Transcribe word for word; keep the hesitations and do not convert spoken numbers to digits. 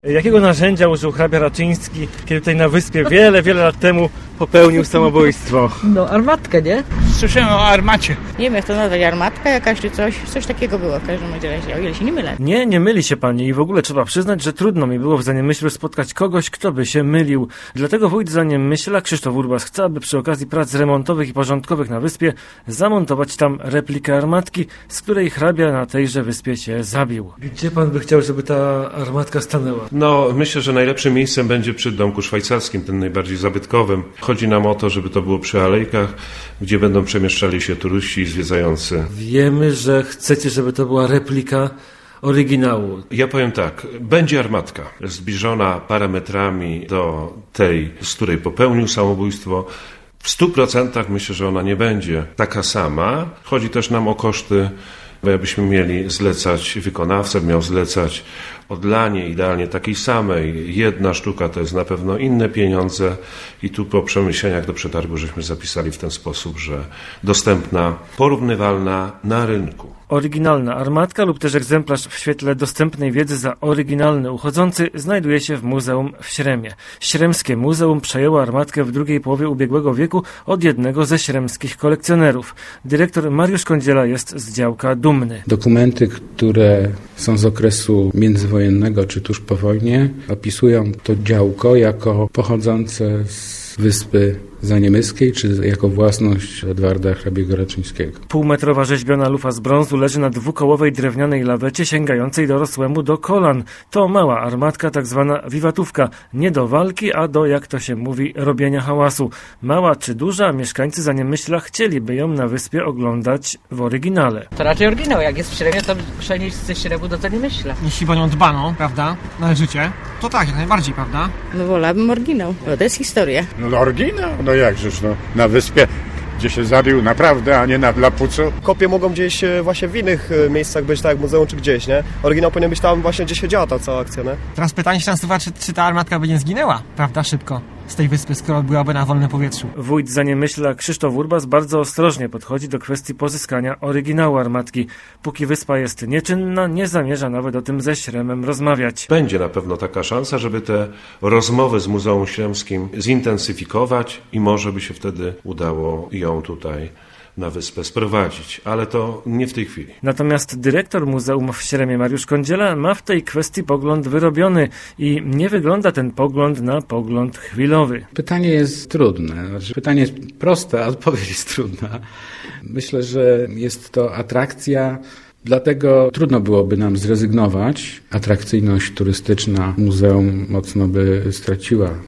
Jakiego narzędzia użył hrabia Raczyński, kiedy tutaj na wyspie wiele, wiele lat temu popełnił samobójstwo? No, armatkę, nie? Słyszałem o armacie. Nie wiem, jak to nazwać, armatka jakaś czy coś. Coś takiego było w każdym razie, o ile się nie mylę. Nie, nie myli się pani i w ogóle trzeba przyznać, że trudno mi było w Zaniemyślu spotkać kogoś, kto by się mylił. Dlatego wójt Zaniemyśla, Krzysztof Urbas, chce, aby przy okazji prac remontowych i porządkowych na wyspie zamontować tam replikę armatki, z której hrabia na tejże wyspie się zabił. Gdzie pan by chciał, żeby ta armatka stanęła? No, myślę, że najlepszym miejscem będzie przy domku szwajcarskim, tym najbardziej zabytkowym. Chodzi nam o to, żeby to było przy alejkach, gdzie będą przemieszczali się turyści zwiedzający. Wiemy, że chcecie, żeby to była replika oryginału. Ja powiem tak, będzie armatka zbliżona parametrami do tej, z której popełnił samobójstwo. W stu procentach myślę, że ona nie będzie taka sama. Chodzi też nam o koszty, bo jakbyśmy mieli zlecać, wykonawca miał zlecać odlanie idealnie takiej samej. Jedna sztuka to jest na pewno inne pieniądze i tu po przemyśleniach do przetargu żeśmy zapisali w ten sposób, że dostępna, porównywalna na rynku. Oryginalna armatka lub też egzemplarz w świetle dostępnej wiedzy za oryginalny uchodzący znajduje się w muzeum w Śremie. Śremskie muzeum przejęło armatkę w drugiej połowie ubiegłego wieku od jednego ze śremskich kolekcjonerów. Dyrektor Mariusz Kądziela jest z działka dumny. Dokumenty, które są z okresu międzywojennego czy tuż po wojnie, opisują to działko jako pochodzące z wyspy Zaniemyskiej, czy jako własność Edwarda hrabiego Raczyńskiego. Półmetrowa rzeźbiona lufa z brązu leży na dwukołowej drewnianej lawecie sięgającej dorosłemu do kolan. To mała armatka, tak zwana wiwatówka. Nie do walki, a do, jak to się mówi, robienia hałasu. Mała czy duża, mieszkańcy Zaniemyśla chcieliby ją na wyspie oglądać w oryginale. To raczej oryginał. Jak jest w Śremie, to przenieść ze Śremu do Zaniemyśla. Jeśli o nią dbano, prawda, należycie, to tak, jak najbardziej, prawda? No wolałabym oryginał, bo to jest historia. No oryginał? No jakżeż, no. Na wyspie, gdzie się zabił naprawdę, a nie na dla pucu. Kopie mogą gdzieś właśnie w innych miejscach być, tak jak muzeum czy gdzieś, nie? Oryginał powinien być tam właśnie, gdzie się działa ta cała akcja, nie? Teraz pytanie się nasuwa, czy, czy ta armatka by nie zginęła, prawda, szybko z tej wyspy, skoro byłaby na wolnym powietrzu. Wójt Zaniemyśla Krzysztof Urbas bardzo ostrożnie podchodzi do kwestii pozyskania oryginału armatki. Póki wyspa jest nieczynna, nie zamierza nawet o tym ze Śremem rozmawiać. Będzie na pewno taka szansa, żeby te rozmowy z Muzeum Śremskim zintensyfikować i może by się wtedy udało ją tutaj na wyspę sprowadzić, ale to nie w tej chwili. Natomiast dyrektor Muzeum w Śremie Mariusz Kądziela ma w tej kwestii pogląd wyrobiony i nie wygląda ten pogląd na pogląd chwilowy. Pytanie jest trudne. Znaczy, pytanie jest proste, a odpowiedź jest trudna. Myślę, że jest to atrakcja, dlatego trudno byłoby nam zrezygnować. Atrakcyjność turystyczna muzeum mocno by straciła